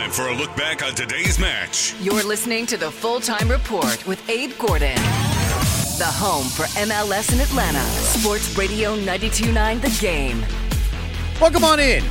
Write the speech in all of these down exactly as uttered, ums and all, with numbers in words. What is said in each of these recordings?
time for a look back on today's match. You're listening to the Full-Time Report with Abe Gordon. The home for M L S in Atlanta. Sports Radio ninety-two point nine The Game. Welcome on in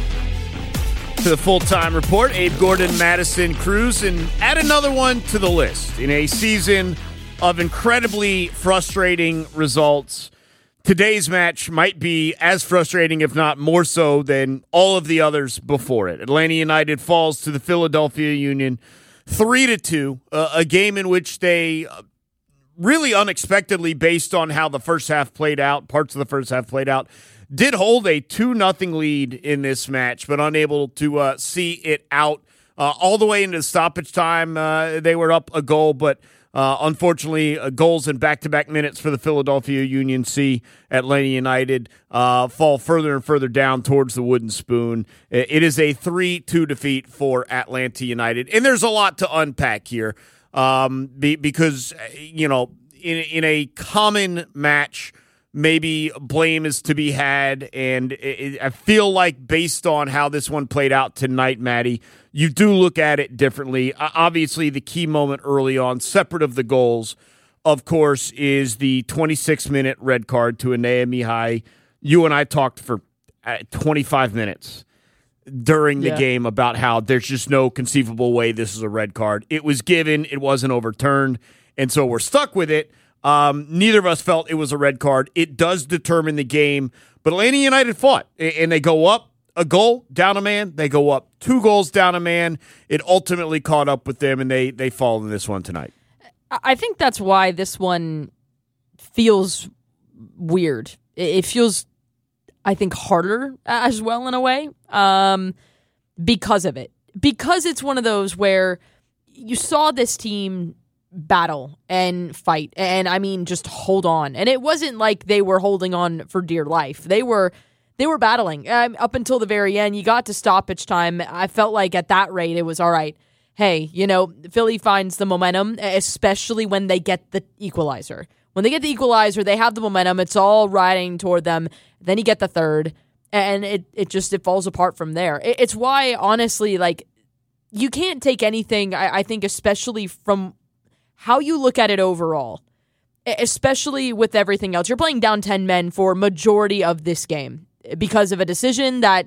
to the Full-Time Report. Abe Gordon, Madison Cruz, and add another one to the list. In a season of incredibly frustrating results, today's match might be as frustrating, if not more so, than all of the others before it. Atlanta United falls to the Philadelphia Union three to two, uh, a game in which they uh, really unexpectedly, based on how the first half played out, parts of the first half played out, did hold a two nothing lead in this match, but unable to uh, see it out uh, all the way into stoppage time. Uh, they were up a goal, but uh, unfortunately, uh, goals in back-to-back minutes for the Philadelphia Union see Atlanta United uh, fall further and further down towards the wooden spoon. It is a three two defeat for Atlanta United, and there's a lot to unpack here. Um, be, because, you know, in in a common match, maybe blame is to be had, and it, it, I feel like based on how this one played out tonight, Maddie, you do look at it differently. Uh, obviously, the key moment early on, separate of the goals, of course, is the twenty-six minute red card to Anaya Mihai. You and I talked for uh, twenty-five minutes during the yeah. game about how there's just no conceivable way this is a red card. It was given, it wasn't overturned, and so we're stuck with it. Um, neither of us felt it was a red card. It does determine the game, but Atlanta United fought, and they go up a goal, down a man. They go up two goals, down a man. It ultimately caught up with them, and they, they fall in this one tonight. I think that's why this one feels weird. It feels, I think, harder as well in a way, um, because of it. Because it's one of those where you saw this team battle and fight, and I mean, just hold on. And it wasn't like they were holding on for dear life. They were they were battling um, up until the very end. You got to stoppage time. I felt like at that rate, it was all right. Hey, you know, Philly finds the momentum, especially when they get the equalizer. When they get the equalizer, they have the momentum. It's all riding toward them. Then you get the third, and it, it just it falls apart from there. It, it's why, honestly, like, you can't take anything, I, I think, especially from how you look at it overall, especially with everything else. You're playing down ten men for majority of this game because of a decision that,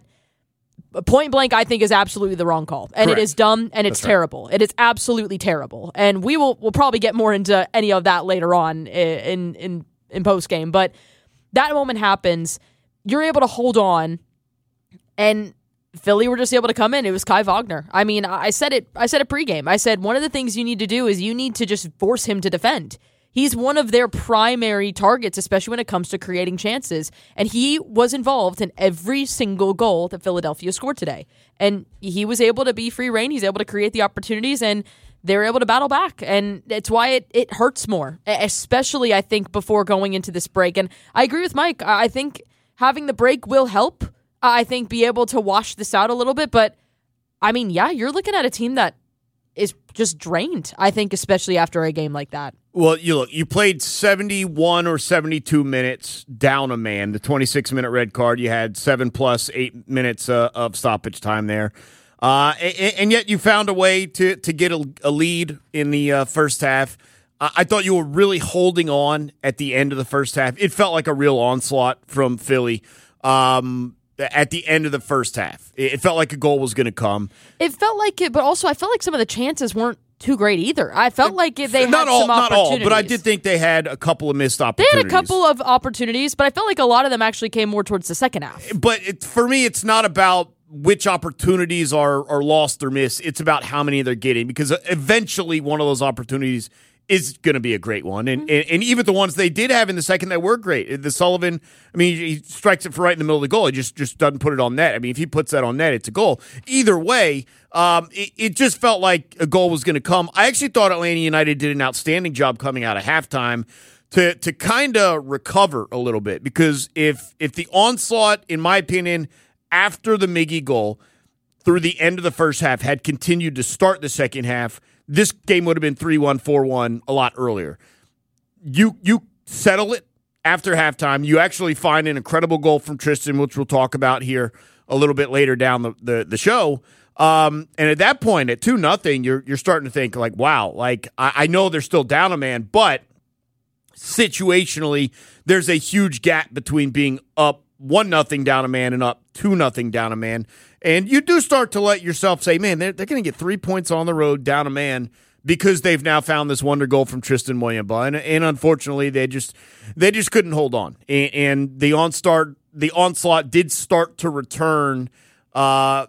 point blank, I think is absolutely the wrong call. And Correct. It is dumb, and it's That's right. terrible. It is absolutely terrible. And we will we'll probably get more into any of that later on in in, in post-game. But that moment happens. You're able to hold on, and Philly were just able to come in. It was Kai Wagner. I mean, I said it I said it pregame. I said one of the things you need to do is you need to just force him to defend. He's one of their primary targets, especially when it comes to creating chances. And he was involved in every single goal that Philadelphia scored today. And he was able to be free reign. He's able to create the opportunities, and they were able to battle back. And it's why it, it hurts more, especially, I think, before going into this break. And I agree with Mike. I think having the break will help, I think, be able to wash this out a little bit. But, I mean, yeah, you're looking at a team that is just drained, I think, especially after a game like that. Well, you look, you played seventy-one or seventy-two minutes down a man. The twenty-six minute red card, you had seven plus eight minutes uh, of stoppage time there. Uh, and, and yet you found a way to, to get a, a lead in the uh, first half. Uh, I thought you were really holding on at the end of the first half. It felt like a real onslaught from Philly um, at the end of the first half. It felt like a goal was going to come. It felt like it, but also I felt like some of the chances weren't too great either. I felt like they had not all, some not opportunities. all, but I did think they had a couple of missed They opportunities. had a couple of opportunities, but I felt like a lot of them actually came more towards the second half. But it, for me, it's not about which opportunities are, are lost or missed. It's about how many they're getting, because eventually one of those opportunities is going to be a great one. And, mm-hmm. and and even the ones they did have in the second that were great. The Sullivan, I mean, he strikes it for right in the middle of the goal. He just, just doesn't put it on net. I mean, if he puts that on net, it's a goal. Either way, um, it, it just felt like a goal was going to come. I actually thought Atlanta United did an outstanding job coming out of halftime to to kind of recover a little bit, because if if the onslaught, in my opinion, after the Miggy goal through the end of the first half had continued to start the second half, this game would have been three one, four one a lot earlier. You you settle it after halftime. You actually find an incredible goal from Tristan, which we'll talk about here a little bit later down the, the, the show. Um, and at that point, at two nothing, you're you're starting to think like, wow, like I, I know they're still down a man, but situationally, there's a huge gap between being up one nothing down a man and up two nothing down a man. And you do start to let yourself say, man, they're, they're going to get three points on the road down a man because they've now found this wonder goal from Tristan Muyemba. And, and unfortunately, they just they just couldn't hold on. And, and the onstart, the onslaught did start to return uh,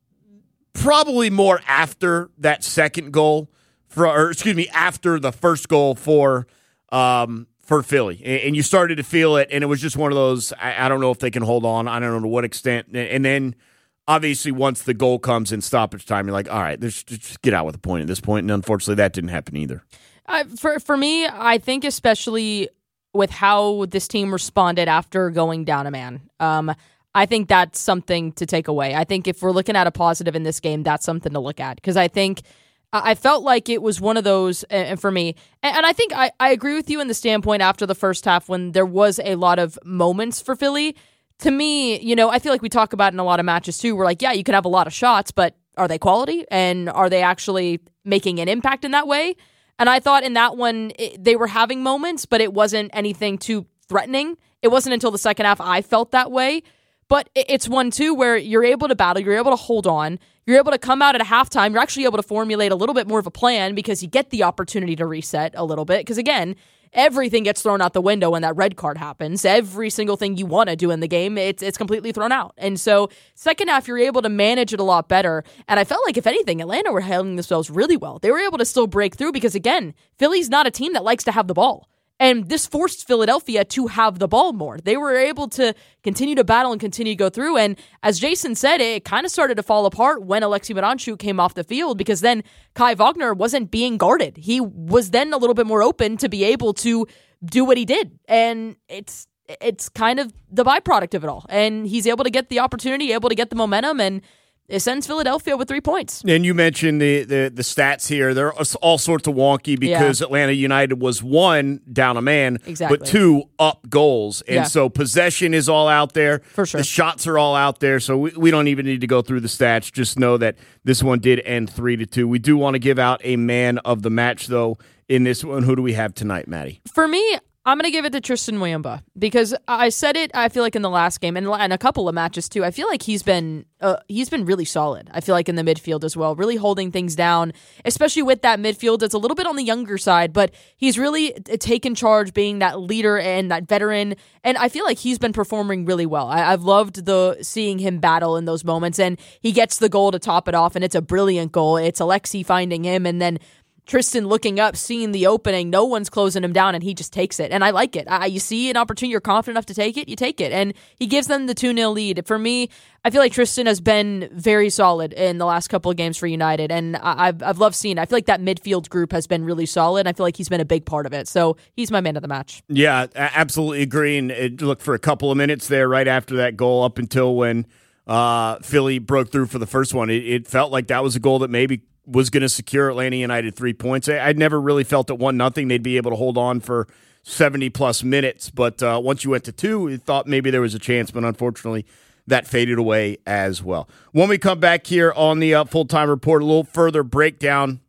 probably more after that second goal, for, or excuse me, after the first goal for um, for Philly. And, and you started to feel it, and it was just one of those, I, I don't know if they can hold on. I don't know to what extent. And, and then obviously, once the goal comes in stoppage time, you're like, all right, let's just get out with a point at this point. And unfortunately, that didn't happen either. Uh, for for me, I think especially with how this team responded after going down a man, um, I think that's something to take away. I think if we're looking at a positive in this game, that's something to look at. Because I think I felt like it was one of those, and for me, and I think I, I agree with you in the standpoint after the first half when there was a lot of moments for Philly. To me, you know, I feel like we talk about in a lot of matches too. We're like, yeah, you can have a lot of shots, but are they quality? And are they actually making an impact in that way? And I thought in that one, it, they were having moments, but it wasn't anything too threatening. It wasn't until the second half I felt that way. But it, it's one too where you're able to battle, you're able to hold on, you're able to come out at a halftime, you're actually able to formulate a little bit more of a plan because you get the opportunity to reset a little bit. Because again, everything gets thrown out the window when that red card happens. Every single thing you want to do in the game, it's it's completely thrown out. And so second half, you're able to manage it a lot better. And I felt like, if anything, Atlanta were handling themselves really well. They were able to still break through because, again, Philly's not a team that likes to have the ball. And this forced Philadelphia to have the ball more. They were able to continue to battle and continue to go through. And as Jason said, it kind of started to fall apart when Alexei Miranchuk came off the field because then Kai Wagner wasn't being guarded. He was then a little bit more open to be able to do what he did. And it's it's kind of the byproduct of it all. And he's able to get the opportunity, able to get the momentum, and it sends Philadelphia with three points. And you mentioned the, the, the stats here. They're all sorts of wonky because yeah. Atlanta United was one, down a man, exactly. but two, up goals. And yeah. so possession is all out there. For sure. The shots are all out there. So we, we don't even need to go through the stats. Just know that this one did end three to two. We do want to give out a man of the match, though, in this one. Who do we have tonight, Maddie? For me, I'm going to give it to Tristan Muyemba because I said it, I feel like, in the last game and, and a couple of matches, too. I feel like he's been uh, he's been really solid, I feel like, in the midfield as well, really holding things down, especially with that midfield that's a little bit on the younger side, but he's really taken charge, being that leader and that veteran, and I feel like he's been performing really well. I, I've loved the seeing him battle in those moments, and he gets the goal to top it off, and it's a brilliant goal. It's Alexi finding him, and then Tristan looking up, seeing the opening, no one's closing him down, and he just takes it. And I like it. I, you see an opportunity, you're confident enough to take it, you take it. And he gives them the two nil lead. For me, I feel like Tristan has been very solid in the last couple of games for United, and I, I've, I've loved seeing it. I feel like that midfield group has been really solid. I feel like he's been a big part of it. So he's my man of the match. Yeah, absolutely agree. And it looked for a couple of minutes there right after that goal up until when uh, Philly broke through for the first one. It, it felt like that was a goal that maybe was going to secure Atlanta United three points. I, I'd never really felt at one nothing they'd be able to hold on for seventy plus minutes, but uh, once you went to two, you thought maybe there was a chance, but unfortunately that faded away as well. When we come back here on the uh, Full-Time Report, a little further breakdown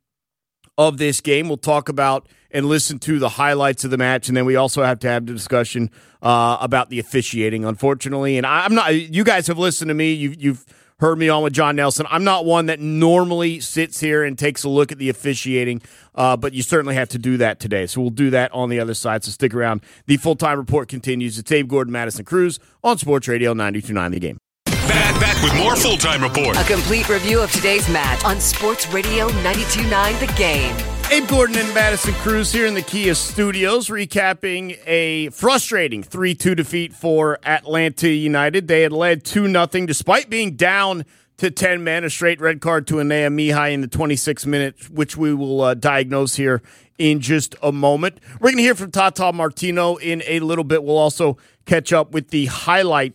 of this game. We'll talk about and listen to the highlights of the match, and then we also have to have the discussion uh, about the officiating, unfortunately. And I'm not. You guys have listened to me. You've, you've heard me on with John Nelson. I'm not one that normally sits here and takes a look at the officiating, uh, but you certainly have to do that today. So we'll do that on the other side, so stick around. The Full-Time Report continues. It's Abe Gordon, Madison Cruz on Sports Radio ninety-two point nine The Game. Back, back with more Full-Time Report. A complete review of today's match on Sports Radio ninety-two point nine The Game. Abe Gordon and Madison Cruz here in the Kia Studios, recapping a frustrating three two defeat for Atlanta United. They had led two nothing despite being down to ten men, a straight red card to Anea Mihai in the twenty-sixth minute, which we will uh, diagnose here in just a moment. We're going to hear from Tata Martino in a little bit. We'll also catch up with the highlights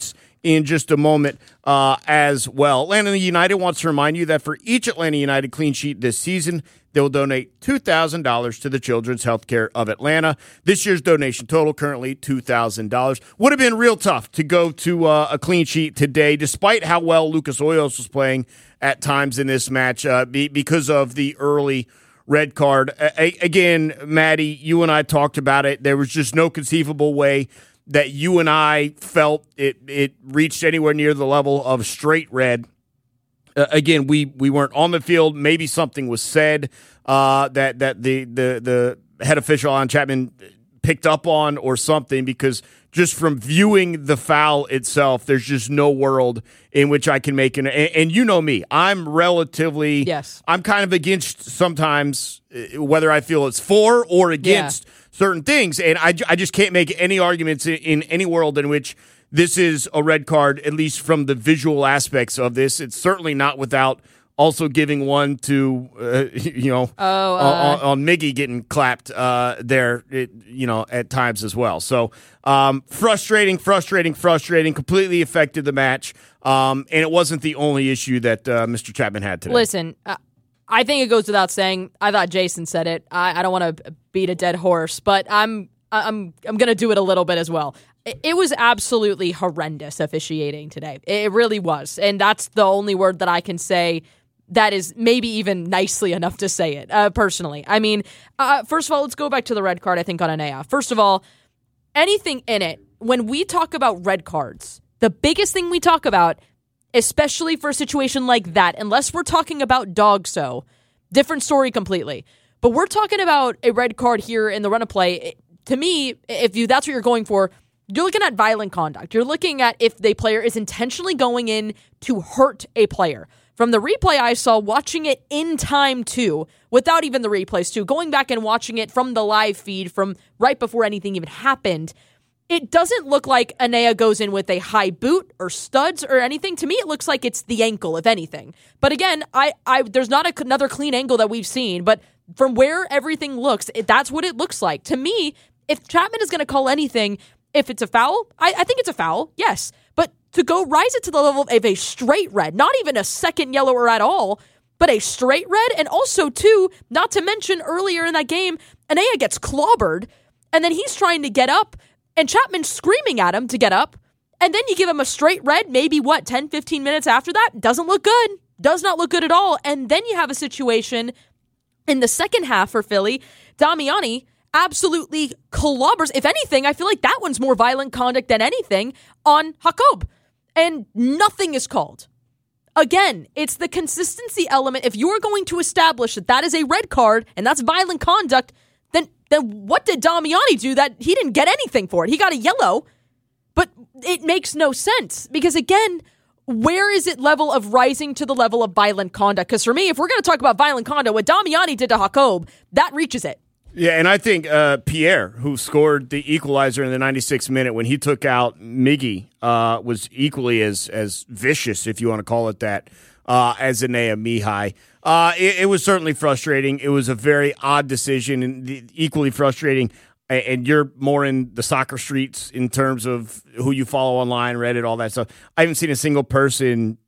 in just a moment uh, as well. Atlanta United wants to remind you that for each Atlanta United clean sheet this season, they will donate two thousand dollars to the Children's Healthcare of Atlanta. This year's donation total currently two thousand dollars. Would have been real tough to go to uh, a clean sheet today, despite how well Lucas Hoyos was playing at times in this match uh, be, because of the early red card. A- again, Maddie, you and I talked about it. There was just no conceivable way that you and I felt it, it reached anywhere near the level of straight red. Uh, again, we, we weren't on the field. Maybe something was said uh, that that the, the the head official on Chapman picked up on or something, because just from viewing the foul itself, there's just no world in which I can make an. And, and you know me, I'm relatively. Yes. I'm kind of against sometimes whether I feel it's for or against yeah. certain things, and I, I just can't make any arguments in, in any world in which this is a red card, at least from the visual aspects of this. It's certainly not without also giving one to, uh, you know, oh, uh, on, on Miggy getting clapped uh, there, it, you know, at times as well. So um, frustrating, frustrating, frustrating, completely affected the match. Um, and it wasn't the only issue that uh, Mister Chapman had today. Listen, uh, I think it goes without saying. I thought Jason said it. I, I don't want to beat a dead horse, but I'm I'm I'm going to do it a little bit as well. It was absolutely horrendous officiating today. It really was. And that's the only word that I can say that is maybe even nicely enough to say it, uh, personally. I mean, uh, first of all, let's go back to the red card, I think, on Anaya. First of all, anything in it, when we talk about red cards, the biggest thing we talk about, especially for a situation like that, unless we're talking about Dogso, different story completely. But we're talking about a red card here in the run of play. To me, if you that's what you're going for, you're looking at violent conduct. You're looking at if the player is intentionally going in to hurt a player. From the replay I saw, watching it in time too, without even the replays too, going back and watching it from the live feed from right before anything even happened, it doesn't look like Anaya goes in with a high boot or studs or anything. To me, it looks like it's the ankle, if anything. But again, I, I there's not a, another clean angle that we've seen, but from where everything looks, it, that's what it looks like. To me, if Chapman is going to call anything, if it's a foul, I, I think it's a foul, yes. But to go rise it to the level of a straight red, not even a second yellow or at all, but a straight red, and also, too, not to mention earlier in that game, Anaya gets clobbered, and then he's trying to get up, and Chapman's screaming at him to get up, and then you give him a straight red, maybe, what, ten, fifteen minutes after that? Doesn't look good. Does not look good at all. And then you have a situation in the second half for Philly, Damiani absolutely clobbers. If anything, I feel like that one's more violent conduct than anything on Jacob. And nothing is called. Again, it's the consistency element. If you're going to establish that that is a red card and that's violent conduct, then then what did Damiani do that he didn't get anything for it? He got a yellow, but it makes no sense. Because again, where is it level of rising to the level of violent conduct? Because for me, if we're going to talk about violent conduct, what Damiani did to Jacob, that reaches it. Yeah, and I think uh, Pierre, who scored the equalizer in the ninety-sixth minute when he took out Miggy, uh, was equally as as vicious, if you want to call it that, uh, as Anaya Mihai. Uh, it, it was certainly frustrating. It was a very odd decision and equally frustrating. And you're more in the soccer streets in terms of who you follow online, Reddit, all that stuff. I haven't seen a single person,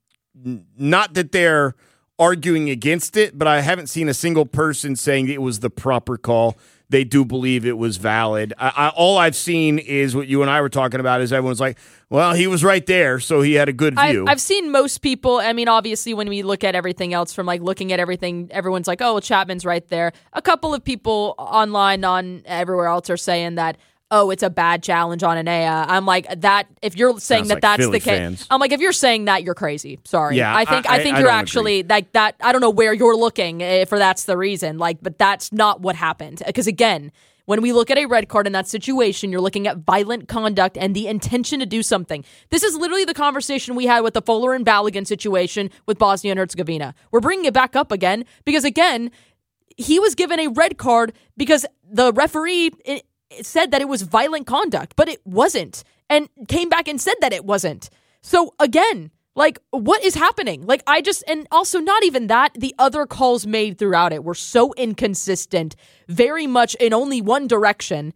not that they're arguing against it, but I haven't seen a single person saying it was the proper call. They do believe it was valid. I, I, all I've seen is what you and I were talking about is everyone's like, well, he was right there, so he had a good view. I've, I've seen most people, I mean, obviously, when we look at everything else from like looking at everything, everyone's like, oh, well, Chapman's right there. A couple of people online on everywhere else are saying that, oh, it's a bad challenge on Anaya. I'm like, that, if you're saying Sounds that like that's Philly the case, fans. I'm like, if you're saying that, you're crazy. Sorry. Yeah, I think I, I think I you're don't actually, agree. like, that, I don't know where you're looking if that's the reason, like, but that's not what happened. Because again, when we look at a red card in that situation, you're looking at violent conduct and the intention to do something. This is literally the conversation we had with the Fuller and Balogun situation with Bosnia and Herzegovina. We're bringing it back up again because, again, he was given a red card because the referee it, it said that it was violent conduct, but it wasn't, and came back and said that it wasn't. So, again, like, what is happening? Like, I just, and also not even that, the other calls made throughout it were so inconsistent, very much in only one direction.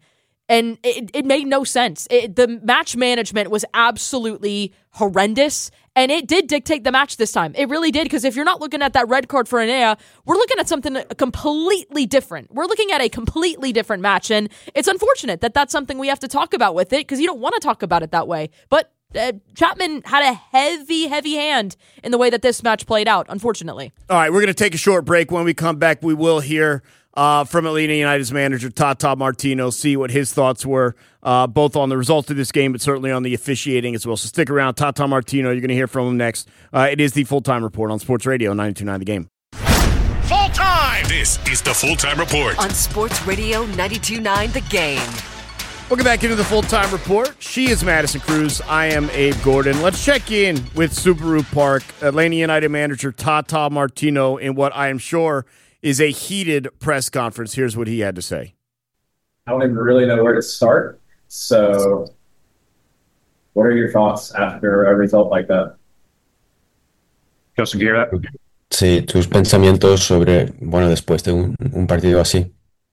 And it, it made no sense. It, the match management was absolutely horrendous, and it did dictate the match this time. It really did, because if you're not looking at that red card for Enea, we're looking at something completely different. We're looking at a completely different match, and it's unfortunate that that's something we have to talk about with it, because you don't want to talk about it that way. But uh, Chapman had a heavy, heavy hand in the way that this match played out, unfortunately. All right, we're going to take a short break. When we come back, we will hear Uh, from Atlanta United's manager, Tata Martino, see what his thoughts were, uh, both on the results of this game, but certainly on the officiating as well. So stick around. Tata Martino, you're going to hear from him next. Uh, it is the Full-Time Report on Sports Radio ninety-two point nine The Game. Full time! This is the Full-Time Report. On Sports Radio ninety-two point nine The Game. Welcome back into the Full-Time Report. She is Madison Cruz. I am Abe Gordon. Let's check in with Subaru Park, Atlanta United manager Tata Martino, in what I am sure is a heated press conference. Here's what he had to say. I don't even really know where to start. So, what are your thoughts after a result like that? Joseph, you hear that? Sí, tus pensamientos sobre, bueno, después de un, un partido así.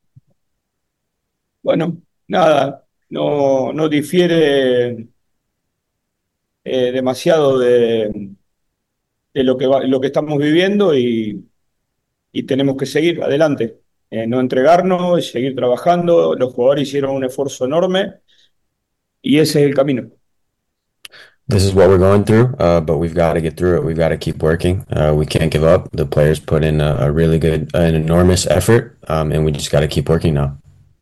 Bueno, nada, no, no difiere eh, demasiado de, de lo que va, lo que estamos viviendo y y tenemos que seguir adelante, eh, no entregarnos y seguir trabajando. Los jugadores hicieron un esfuerzo enorme y ese es el camino. This is what we're going through, uh, but we've got to get through it. We've got to keep working. Uh, we can't give up. The players put in a, a really good, an enormous effort, um, and we just got to keep working now.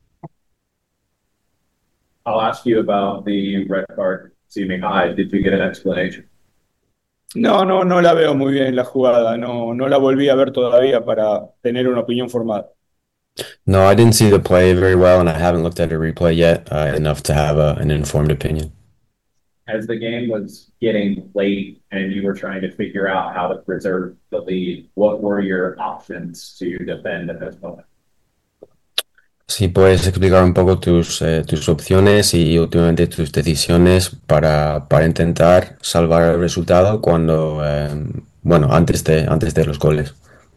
I'll ask you about the red card seeming high. Did you get an explanation? No, no, no la veo muy bien la jugada. No, no la volví a ver todavía para tener una opinión formada. No, I didn't see the play very well, and I haven't looked at a replay yet uh, enough to have a, an informed opinion. As the game was getting late and you were trying to figure out how to preserve the lead, what were your options to defend at this moment? Si puedes explicar un poco tus, eh, tus opciones y, y últimamente tus decisiones para, para intentar salvar el resultado cuando, eh, bueno, antes de, antes de los goles.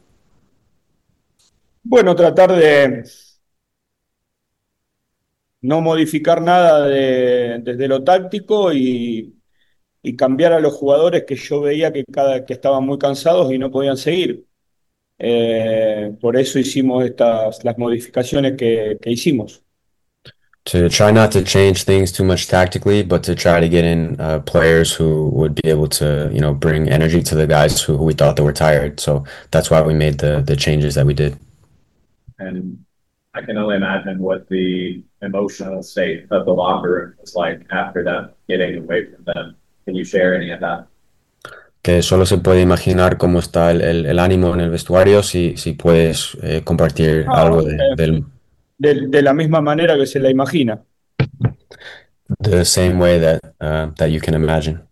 Bueno, tratar de no modificar nada de, desde lo táctico y, y cambiar a los jugadores que yo veía que, cada, que estaban muy cansados y no podían seguir. Eh, por eso hicimos estas las modificaciones que, que hicimos. To try not to change things too much tactically, but to try to get in uh, players who would be able to, you know, bring energy to the guys who, who we thought that were tired. So that's why we made the the changes that we did. And I can only imagine what the emotional state of the locker room was like after that, getting away from them. Can you share any of that? Que solo se puede imaginar cómo está el, el, el ánimo en el vestuario si, si puedes eh, compartir Ah, algo de, eh, del de, de la misma manera que se la imagina. the same way that uh, that you can imagine.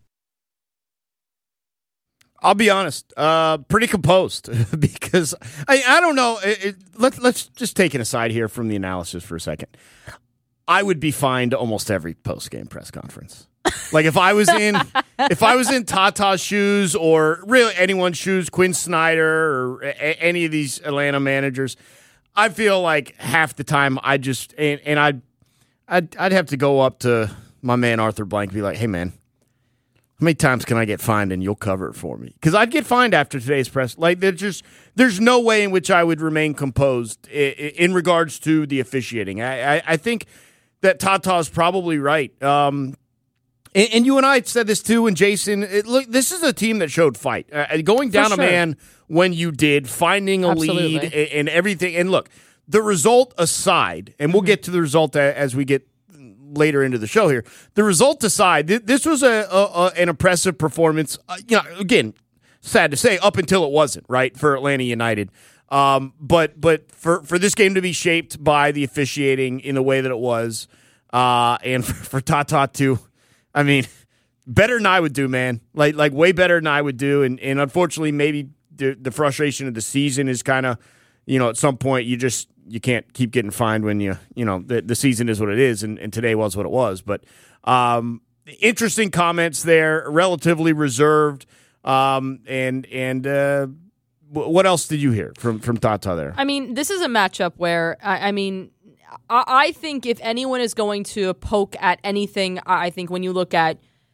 I'll be honest, uh, pretty composed because I, I don't know. It, it, let's let's just take an aside here from the analysis for a second. I would be fine to almost every post game press conference. Like if I was in if I was in Tata's shoes or really anyone's shoes, Quinn Snyder or a, any of these Atlanta managers, I feel like half the time I just and, and I'd, I'd I'd have to go up to my man Arthur Blank and be like, hey man, how many times can I get fined and you'll cover it for me? Because I'd get fined after today's press. Like there's just there's no way in which I would remain composed in, in regards to the officiating. I I, I think that Tata's probably right. Um, And, and you and I said this too, and Jason, it, look, this is a team that showed fight. Uh, going down For a sure. man when you did, finding a Absolutely. lead and, and everything. And look, the result aside, and we'll get to the result a- as we get later into the show here. The result aside, th- this was a, a, a an impressive performance. Uh, you know, again, sad to say, up until it wasn't, right, for Atlanta United. Um, but but for, for this game to be shaped by the officiating in the way that it was, uh, and for, for Tata to, I mean, better than I would do, man. Like, like way better than I would do. And, and unfortunately, maybe the, the frustration of the season is kind of, you know, at some point you just you can't keep getting fined when you, you know, the, the season is what it is, and, and today was what it was. But um, interesting comments there, relatively reserved. Um, and and uh, what else did you hear from from Tata there? I mean, this is a matchup where I, I mean. I, I think if anyone is going to poke at anything, I think when you look at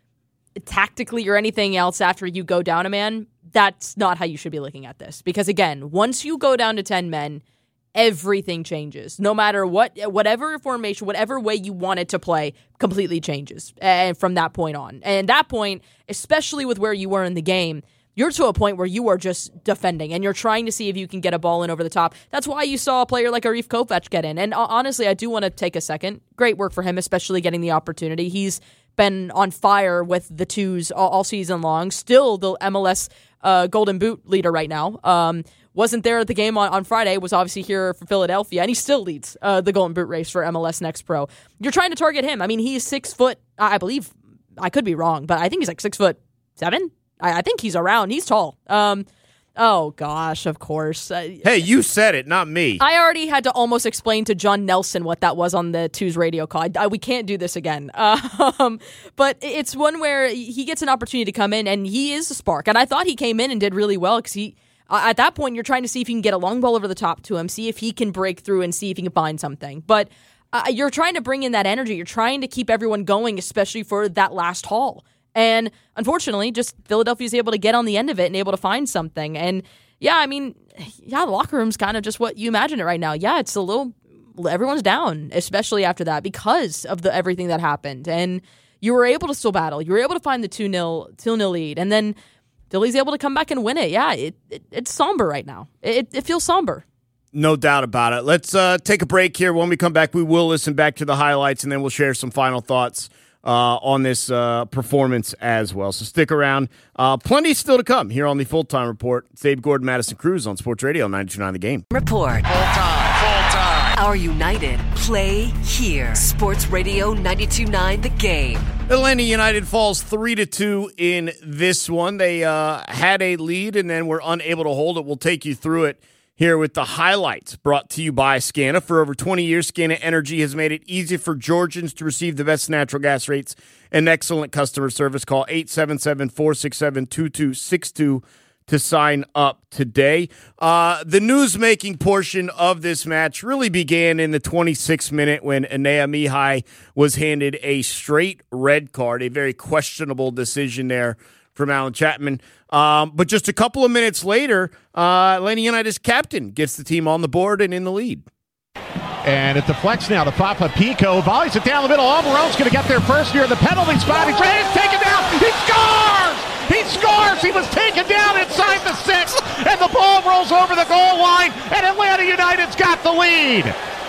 tactically or anything else after you go down a man, that's not how you should be looking at this. Because again, once you go down to ten men, everything changes. No matter what, whatever formation, whatever way you want it to play, completely changes. And from that point on. And that point, especially with where you were in the game, you're to a point where you are just defending and you're trying to see if you can get a ball in over the top. That's why you saw a player like Arif Kovac get in. And honestly, I do want to take a second. Great work for him, especially getting the opportunity. He's been on fire with the twos all, all season long. Still the M L S uh, Golden Boot leader right now. Um, wasn't there at the game on, on Friday, was obviously here for Philadelphia, and he still leads uh, the Golden Boot race for M L S Next Pro. You're trying to target him. I mean, he's six foot, I believe, I could be wrong, but I think he's like six foot seven. I, I think he's around. He's tall. Um, oh, gosh, of course. Uh, hey, you said it, not me. I already had to almost explain to John Nelson what that was on the Twos radio call. I, I, we can't do this again. Um, but it's one where he gets an opportunity to come in, and he is a spark. And I thought he came in and did really well because he... Uh, at that point, you're trying to see if you can get a long ball over the top to him, see if he can break through and see if he can find something. But uh, you're trying to bring in that energy. You're trying to keep everyone going, especially for that last haul. And unfortunately, just Philadelphia's able to get on the end of it and able to find something. And yeah, I mean, yeah, the locker room's kind of just what you imagine it right now. Yeah, it's a little, everyone's down, especially after that because of the everything that happened. And you were able to still battle. You were able to find the two nil lead. And then Philly's able to come back and win it. Yeah, it, it it's somber right now. It, it feels somber. No doubt about it. Let's uh, take a break here. When we come back, we will listen back to the highlights, and then we'll share some final thoughts uh, on this uh, performance as well. So stick around. Uh, plenty still to come here on the Full-Time Report. It's Abe Gordon, Madison Cruz on Sports Radio ninety-two point nine The Game. Report. Full-time, full-time. Our United play here. Sports Radio ninety-two point nine The Game. Atlanta United falls three to two in this one. They uh, had a lead and then were unable to hold it. We'll take you through it here with the highlights brought to you by SCANA. For over twenty years, SCANA Energy has made it easy for Georgians to receive the best natural gas rates and excellent customer service. Call eight seven seven, four six seven, two two six two to sign up today. Uh, the news-making portion of this match really began in the twenty-sixth minute when Anaya Mihai was handed a straight red card, a very questionable decision there from Alan Chapman. Um, but just a couple of minutes later, uh, Atlanta United's captain gets the team on the board and in the lead. And it deflects now to Papa Pico. Volleys it down the middle. Almiron's going to get there first near the penalty spot. He's ready to take it down. He scores! He scores! He was taken down inside the six. And the ball rolls over the goal line. And Atlanta United's got the lead.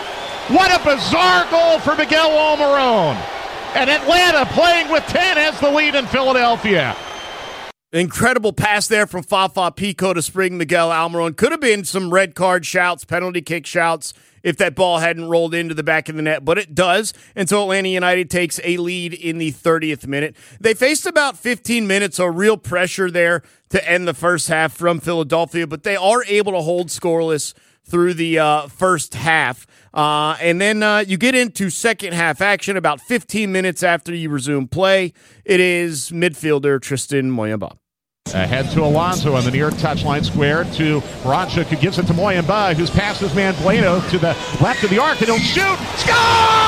What a bizarre goal for Miguel Almiron. And Atlanta playing with ten has the lead in Philadelphia. Incredible pass there from Fafa Pico to spring Miguel Almiron. Could have been some red card shouts, penalty kick shouts, if that ball hadn't rolled into the back of the net, but it does. And so Atlanta United takes a lead in the thirtieth minute. They faced about fifteen minutes of real pressure there to end the first half from Philadelphia, but they are able to hold scoreless through the uh, first half. Uh, and then uh, you get into second half action about fifteen minutes after you resume play. It is midfielder Tristan Moyamba. Ahead to Alonso on the near touchline square to Ranchuk, who gives it to Moyamba, who's past his man Bueno to the left of the arc, and he'll shoot. Score!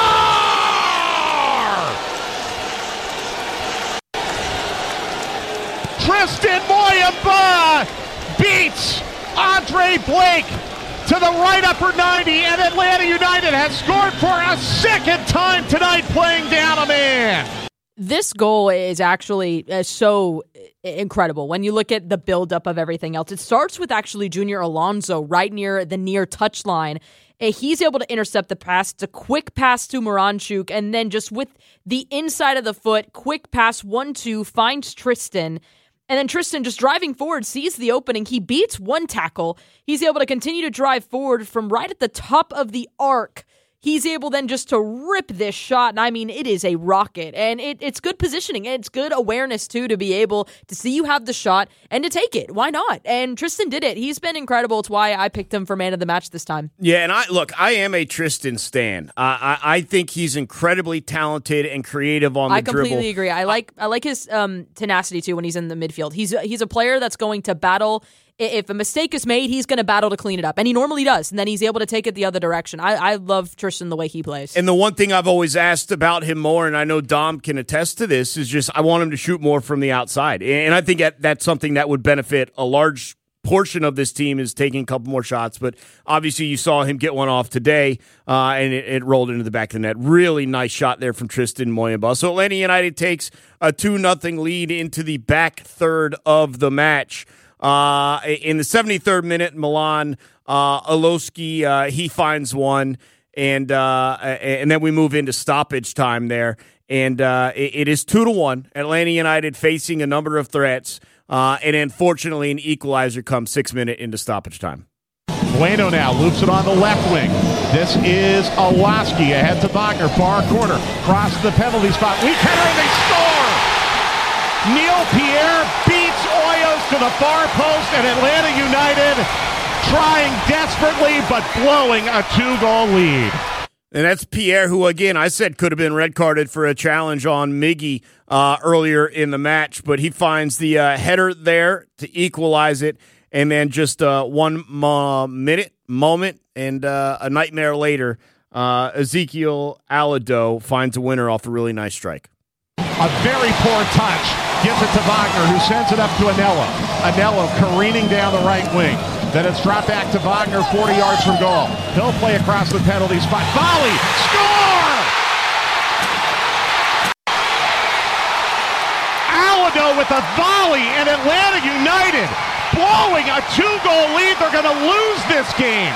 Tristan Moyamba beats Andre Blake to the right upper ninety, and Atlanta United has scored for a second time tonight playing down a man. This goal is actually uh, so incredible when you look at the buildup of everything else. It starts with actually Junior Alonso right near the near touch line. Uh, he's able to intercept the pass. It's a quick pass to Moranchuk, and then just with the inside of the foot, quick pass, one two, finds Tristan. And then Tristan, just driving forward, sees the opening. He beats one tackle. He's able to continue to drive forward from right at the top of the arc. He's able then just to rip this shot, and I mean, it is a rocket, and it, it's good positioning, and it's good awareness, too, to be able to see you have the shot and to take it. Why not? And Tristan did it. He's been incredible. It's why I picked him for man of the match this time. Yeah, and I look, I am a Tristan stan. Uh, I, I think he's incredibly talented and creative on the I completely dribble. agree. I like I like his um, tenacity, too, when he's in the midfield. He's, he's a player that's going to battle if a mistake is made, he's going to battle to clean it up. And he normally does. And then he's able to take it the other direction. I, I love Tristan the way he plays. And the one thing I've always asked about him more, and I know Dom can attest to this, is just I want him to shoot more from the outside. And I think that that's something that would benefit a large portion of this team, is taking a couple more shots. But obviously you saw him get one off today, uh, and it, it rolled into the back of the net. Really nice shot there from Tristan Moyemba. So Atlanta United takes a two nothing lead into the back third of the match. Uh, in the seventy-third minute, Milan uh, Oloski, uh, he finds one, and uh, and then we move into stoppage time there, and uh, it, it is two to one. Atlanta United facing a number of threats, uh, and unfortunately, an equalizer comes six minutes into stoppage time. Bueno now loops it on the left wing. This is Oloski ahead to Wagner, far corner, cross the penalty spot. Weak header, and they score. Neil Pierre beats Hoyos to the far post, and Atlanta United trying desperately but blowing a two-goal lead. And that's Pierre, who, again, I said could have been red carded for a challenge on Miggy uh, earlier in the match, but he finds the uh, header there to equalize it, and then just uh, one uh, minute moment and uh, a nightmare later, uh, Ezekiel Alado finds a winner off a really nice strike. A very poor touch. Gives it to Wagner, who sends it up to Anello. Anello careening down the right wing. Then it's dropped back to Wagner, forty yards from goal. He'll play across the penalty spot. Volley! Score! Alado with a volley, and Atlanta United blowing a two-goal lead. They're going to lose this game.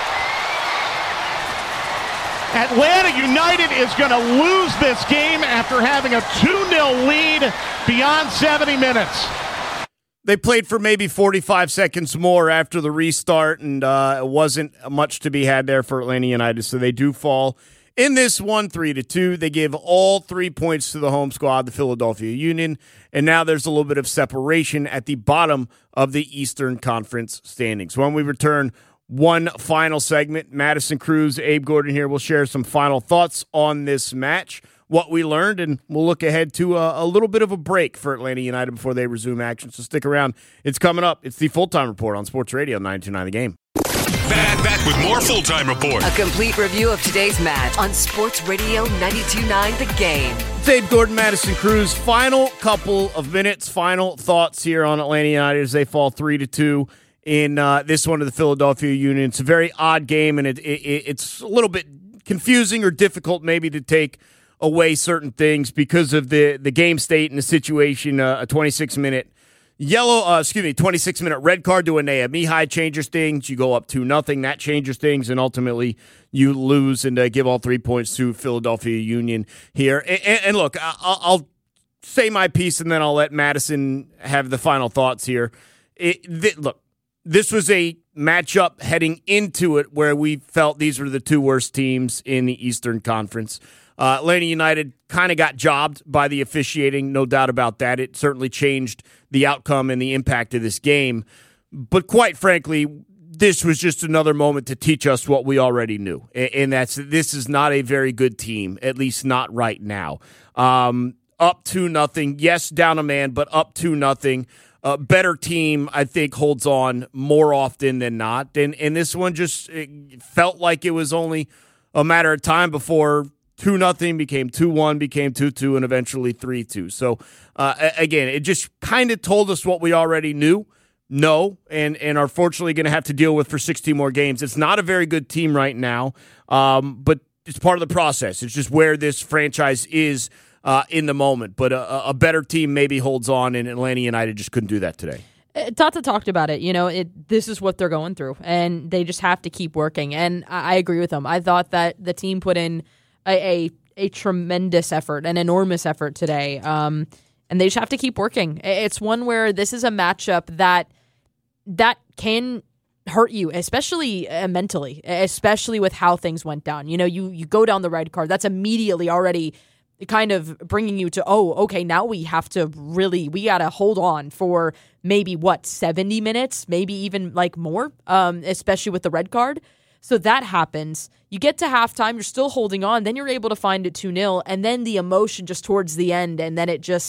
Atlanta United is going to lose this game after having a two nil lead beyond seventy minutes. They played for maybe forty-five seconds more after the restart, and uh, it wasn't much to be had there for Atlanta United, so they do fall in this one, three to two. They give all three points to the home squad, the Philadelphia Union, and now there's a little bit of separation at the bottom of the Eastern Conference standings. When we return, one final segment. Madison Cruz, Abe Gordon here. We'll share some final thoughts on this match, what we learned, and we'll look ahead to a, a little bit of a break for Atlanta United before they resume action. So stick around. It's coming up. It's the Full-Time Report on Sports Radio ninety-two point nine The Game. Back, back with more Full-Time Report. A complete review of today's match on Sports Radio ninety-two point nine The Game. It's Abe Gordon, Madison Cruz. Final couple of minutes, final thoughts here on Atlanta United as they fall three to two. In uh, this one to the Philadelphia Union. It's a very odd game, and it, it, it's a little bit confusing or difficult maybe to take away certain things because of the, the game state and the situation. Uh, a twenty-six minute yellow, uh, excuse me, twenty-six minute red card to Anea Mihai changes things. You go up two nothing, that changes things, and ultimately you lose and uh, give all three points to Philadelphia Union here. And, and, and look, I'll, I'll say my piece, and then I'll let Madison have the final thoughts here. It, th- look. This was a matchup heading into it where we felt these were the two worst teams in the Eastern Conference. Uh, Atlanta United kind of got jobbed by the officiating, no doubt about that. It certainly changed the outcome and the impact of this game. But quite frankly, this was just another moment to teach us what we already knew, and that's this is not a very good team, at least not right now. Um, up two nothing, yes, down a man, but up two nothing. A better team, I think, holds on more often than not. And and this one just felt like it was only a matter of time before two nothing became two one, became two two, and eventually three two. So, uh, again, it just kind of told us what we already knew, no, and, and are fortunately going to have to deal with for sixteen more games. It's not a very good team right now, um, but it's part of the process. It's just where this franchise is Uh, in the moment, but a, a better team maybe holds on, and Atlanta United just couldn't do that today. Tata talked about it. You know, it, this is what they're going through, and they just have to keep working. And I, I agree with them. I thought that the team put in a, a, a tremendous effort, an enormous effort today, um, and they just have to keep working. It's one where this is a matchup that that can hurt you, especially uh, mentally, especially with how things went down. You know, you you go down the red card. That's immediately already kind of bringing you to, oh, okay, now we have to really, we got to hold on for maybe, what, seventy minutes, maybe even like more, um, especially with the red card. So that happens. You get to halftime, you're still holding on, then you're able to find it two nil, and then the emotion just towards the end, and then it just,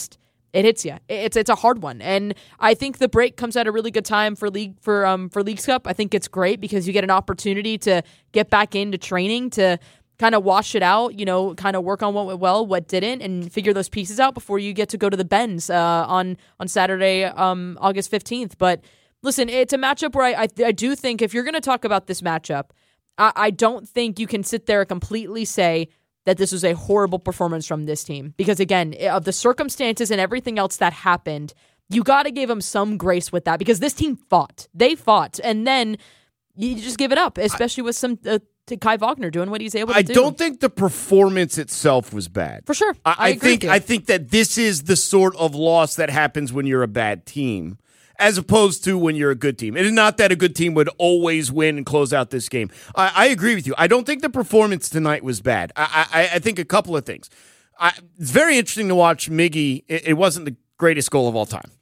It hits you. It's it's a hard one, and I think the break comes at a really good time for league for um for Leagues Cup. I think it's great because you get an opportunity to get back into training, to kind of wash it out, you know, kind of work on what went well, what didn't, and figure those pieces out before you get to go to the Benz uh, on on Saturday, um August fifteenth. But listen, it's a matchup where I I, I do think if you're going to talk about this matchup, I, I don't think you can sit there and completely say that this was a horrible performance from this team. Because again, of the circumstances and everything else that happened, you got to give them some grace with that because this team fought. They fought. And then you just give it up, especially I, with some uh, to Kai Wagner doing what he's able to I do. I don't think the performance itself was bad. For sure. I, I, I think with I think that this is the sort of loss that happens when you're a bad team, as opposed to when you're a good team. It is not that a good team would always win and close out this game. I, I agree with you. I don't think the performance tonight was bad. I, I, I think a couple of things. I, it's very interesting to watch Miggy. It, it wasn't the greatest goal of all time,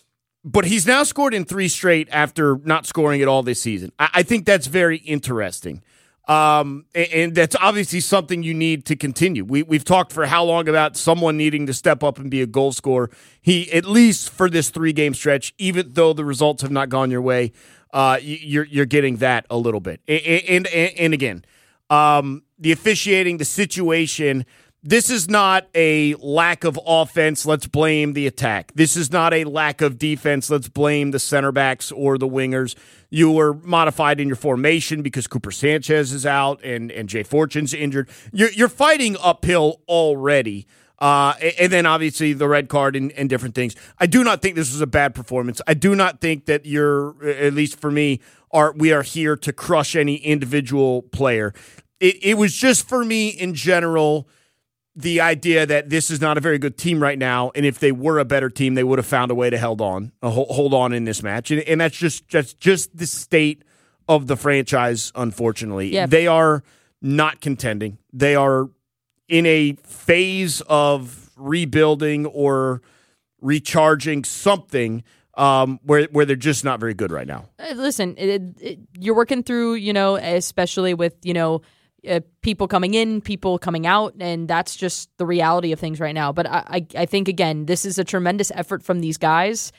but he's now scored in three straight after not scoring at all this season. I, I think that's very interesting. Um, and, and that's obviously something you need to continue. We, we've talked for how long about someone needing to step up and be a goal scorer. He, at least for this three-game stretch, even though the results have not gone your way, uh, you're you're getting that a little bit. And, and, and again, um, the officiating, the situation, this is not a lack of offense, let's blame the attack. This is not a lack of defense, let's blame the center backs or the wingers. You were modified in your formation because Cooper Sanchez is out and, and Jay Fortune's injured. You're, you're fighting uphill already. Uh, and then obviously the red card and, and different things. I do not think this was a bad performance. I do not think that you're, at least for me, are we are here to crush any individual player. It, it was just for me in general, the idea that this is not a very good team right now, and if they were a better team, they would have found a way to held on, uh, hold on in this match, and, and that's just that's just the state of the franchise. Unfortunately, yeah. They are not contending. They are in a phase of rebuilding or recharging something um, where where they're just not very good right now. Uh, listen, it, it, you're working through, you know, especially with you know. Uh, people coming in, people coming out, and that's just the reality of things right now. But I, I, I think, again, this is a tremendous effort from these guys,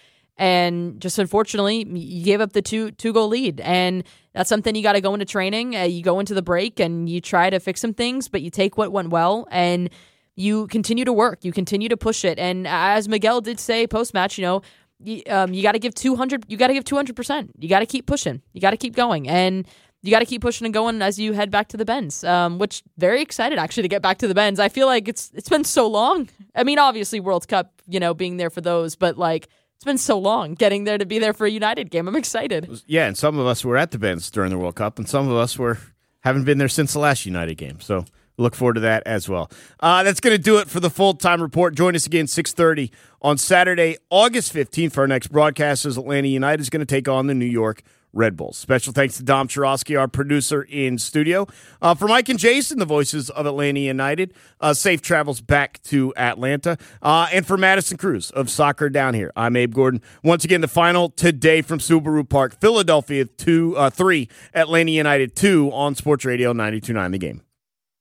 and just unfortunately, you gave up the two two goal lead, and that's something you got to go into training. Uh, you go into the break, and you try to fix some things, but you take what went well, and you continue to work. You continue to push it, and as Miguel did say post match, you know, you, um, you got to give two hundred. You got to give two hundred percent. You got to keep pushing. You got to keep going, and you got to keep pushing and going as you head back to the Benz, um, which very excited actually to get back to the Benz. I feel like it's it's been so long. I mean, obviously World Cup, you know, being there for those, but like it's been so long getting there to be there for a United game. I'm excited. Yeah, and some of us were at the Benz during the World Cup, and some of us were haven't been there since the last United game. So look forward to that as well. Uh, that's going to do it for the full-time report. Join us again six thirty on Saturday, August fifteenth for our next broadcast as Atlanta United is going to take on the New York Red Bulls. Special thanks to Dom Churosky, our producer in studio. Uh, for Mike and Jason, the voices of Atlanta United, uh, safe travels back to Atlanta. Uh, and for Madison Cruz of Soccer Down Here, I'm Abe Gordon. Once again, the final today from Subaru Park, Philadelphia two, uh, three, Atlanta United two on Sports Radio ninety-two point nine The Game.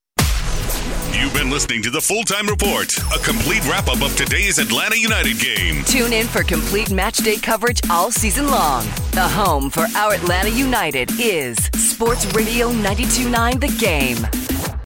You've been listening to the Full-Time Report, a complete wrap-up of today's Atlanta United game. Tune in for complete match day coverage all season long. The home for our Atlanta United is Sports Radio ninety-two point nine The Game.